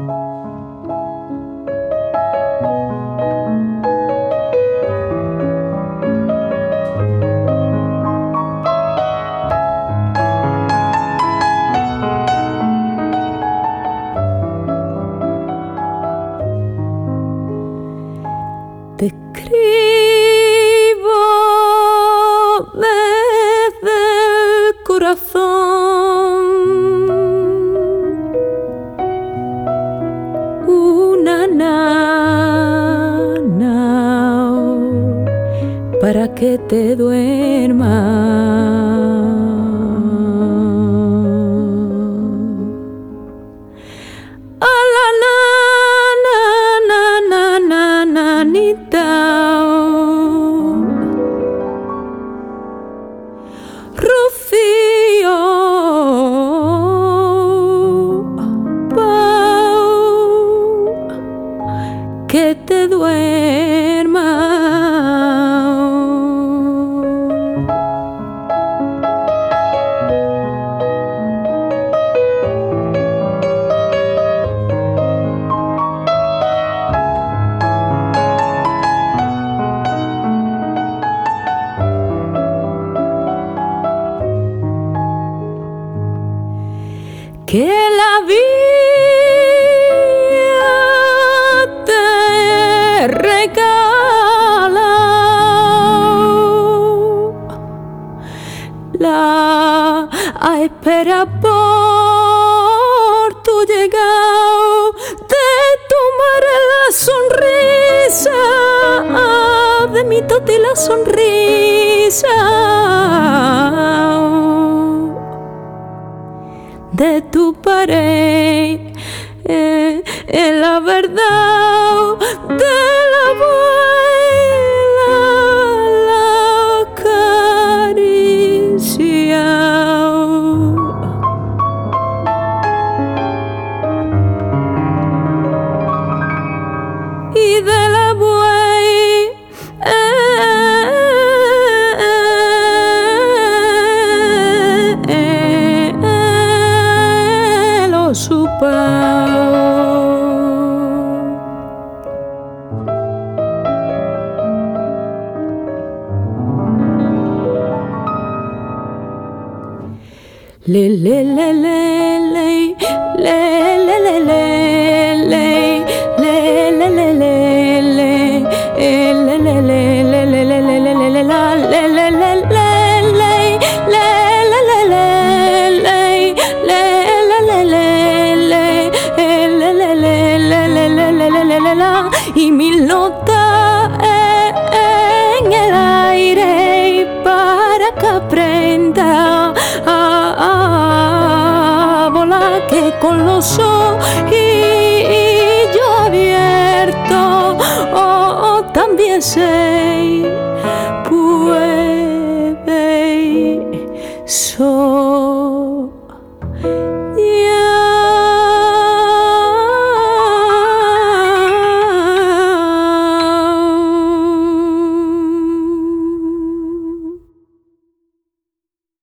Te escribo desde el corazón una nana para que te duermas. Rocío, que te duermas. Que la vida te regala la espera por tu llegada, de tomar la sonrisa, de mi tote la sonrisa, de tu pared, la verdad de la abuela, la caricia. Y de la buey, supa. Le le le le le le le le le le le le le le y mil notas en el aire para que aprenda a volar, que con los ojos y yo abierto también sé